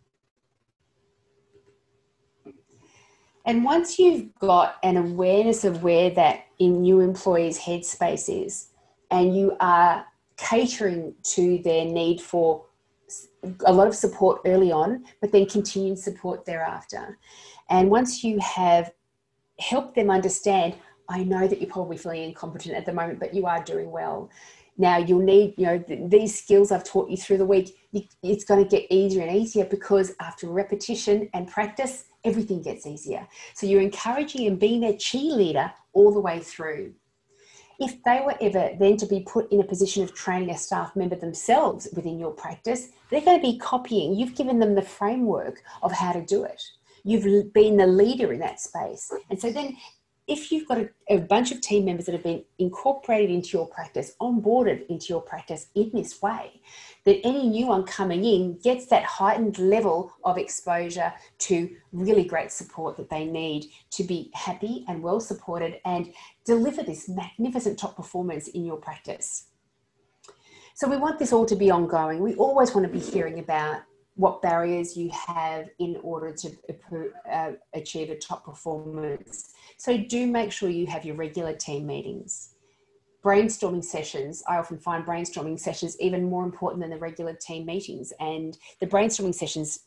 And once you've got an awareness of where that in new employees' headspace is, and you are catering to their need for a lot of support early on, but then continued support thereafter. And once you have helped them understand, I know that you're probably feeling incompetent at the moment, but you are doing well. Now you'll need, you know, th these skills I've taught you through the week, you, it's going to get easier and easier because after repetition and practice, everything gets easier. So you're encouraging and being their cheerleader all the way through. If they were ever then to be put in a position of training a staff member themselves within your practice, they're going to be copying. You've given them the framework of how to do it. You've been the leader in that space. And so then if you've got a, a bunch of team members that have been incorporated into your practice, onboarded into your practice in this way, then any new one coming in gets that heightened level of exposure to really great support that they need to be happy and well supported and deliver this magnificent top performance in your practice. So we want this all to be ongoing. We always want to be hearing about what barriers you have in order to uh, achieve a top performance. So do make sure you have your regular team meetings. Brainstorming sessions, I often find brainstorming sessions even more important than the regular team meetings. And the brainstorming sessions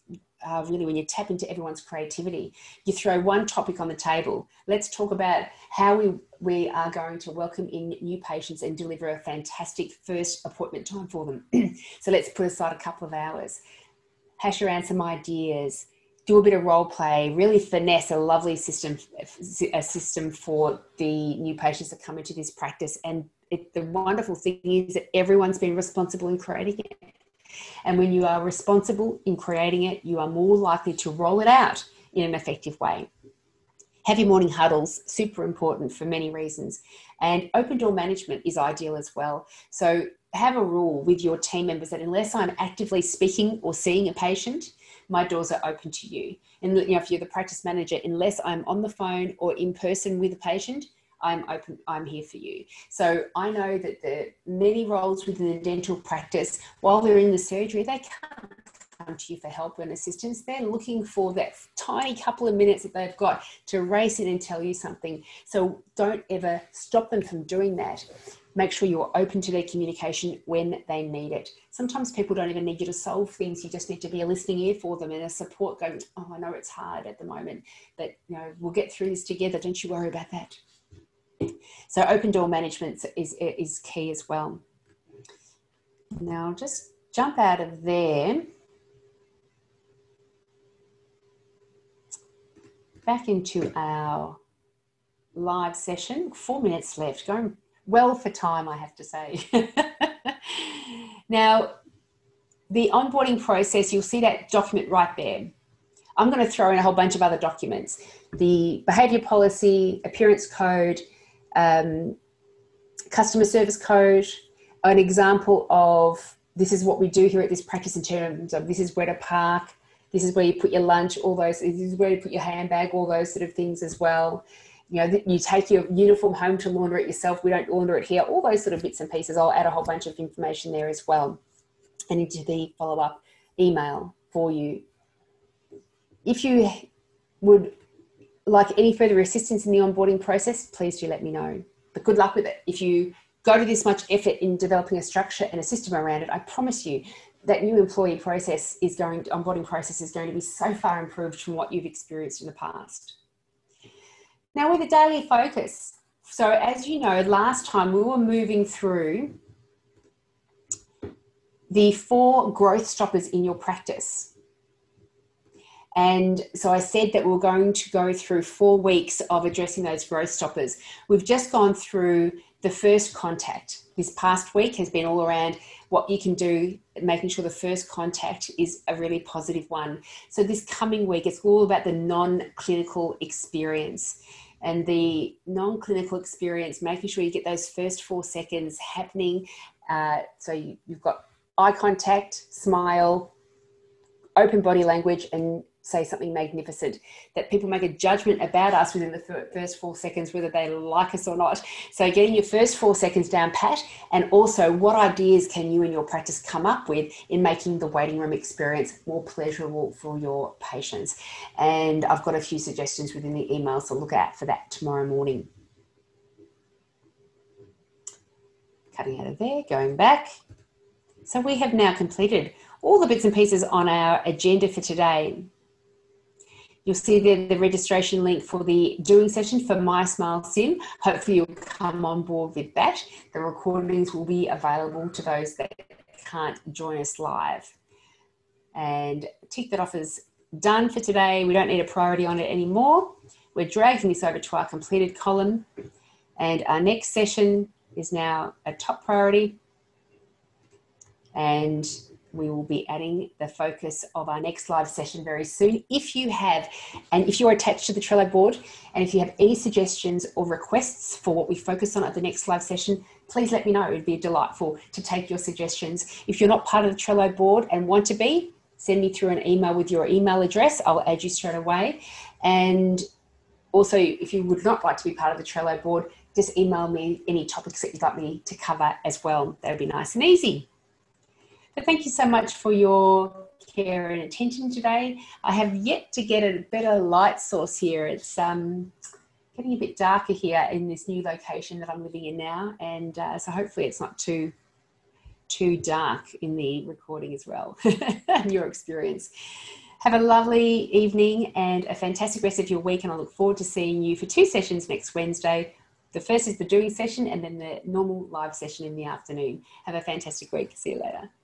uh, really when you tap into everyone's creativity. You throw one topic on the table. Let's talk about how we, we are going to welcome in new patients and deliver a fantastic first appointment time for them. So let's put aside a couple of hours, hash around some ideas, do a bit of role play, really finesse a lovely system, a system for the new patients that come into this practice. And it, the wonderful thing is that everyone's been responsible in creating it. And when you are responsible in creating it, you are more likely to roll it out in an effective way. Have your morning huddles, super important for many reasons. And open door management is ideal as well. So have a rule with your team members that unless I'm actively speaking or seeing a patient, my doors are open to you. And you know, if you're the practice manager, unless I'm on the phone or in person with a patient, I'm open, I'm here for you. So I know that the many roles within the dental practice, while they're in the surgery, they can't come to you for help and assistance. They're looking for that tiny couple of minutes that they've got to race in and tell you something. So don't ever stop them from doing that. Make sure you're open to their communication when they need it. Sometimes people don't even need you to solve things. You just need to be a listening ear for them and a support going, oh, I know it's hard at the moment, but you know, we'll get through this together. Don't you worry about that. So open door management is, is key as well. Now I'll just jump out of there. Back into our live session. Four minutes left. Going well for time, I have to say. Now, the onboarding process, you'll see that document right there. I'm going to throw in a whole bunch of other documents. The behaviour policy, appearance code, um, customer service code, an example of this is what we do here at this practice in terms of this is where to park, this is where you put your lunch, all those, this is where you put your handbag, all those sort of things as well. You know, you take your uniform home to launder it yourself. We don't launder it here. All those sort of bits and pieces. I'll add a whole bunch of information there as well. And into the follow-up email for you. If you would like any further assistance in the onboarding process, please do let me know. But good luck with it. If you go to this much effort in developing a structure and a system around it, I promise you that new employee process is going, onboarding process is going to be so far improved from what you've experienced in the past. Now with the daily focus. So as you know, last time we were moving through the four growth stoppers in your practice. And so I said that we we're going to go through four weeks of addressing those growth stoppers. We've just gone through the first contact. This past week has been all around what you can do, making sure the first contact is a really positive one. So this coming week, it's all about the non-clinical experience. And the non-clinical experience, making sure you get those first four seconds happening. Uh, so you, you've got eye contact, smile, open body language, and say something magnificent, that people make a judgment about us within the first four seconds, whether they like us or not. So getting your first four seconds down pat, and also what ideas can you and your practice come up with in making the waiting room experience more pleasurable for your patients. And I've got a few suggestions within the email, so look out for that tomorrow morning. Cutting out of there, going back. So we have now completed all the bits and pieces on our agenda for today. You'll see there the registration link for the doing session for My Smile Sim. Hopefully you'll come on board with that. The recordings will be available to those that can't join us live. And tick that off as done for today. We don't need a priority on it anymore. We're dragging this over to our completed column. And our next session is now a top priority. And we will be adding the focus of our next live session very soon. If you have, and if you're attached to the Trello board, and if you have any suggestions or requests for what we focus on at the next live session, please let me know. It'd be delightful to take your suggestions. If you're not part of the Trello board and want to be, send me through an email with your email address. I'll add you straight away. And also, if you would not like to be part of the Trello board, just email me any topics that you'd like me to cover as well. That would be nice and easy. But thank you so much for your care and attention today. I have yet to get a better light source here. It's um, getting a bit darker here in this new location that I'm living in now. And uh, so hopefully it's not too, too dark in the recording as well, your experience. Have a lovely evening and a fantastic rest of your week. And I look forward to seeing you for two sessions next Wednesday. The first is the doing session and then the normal live session in the afternoon. Have a fantastic week. See you later.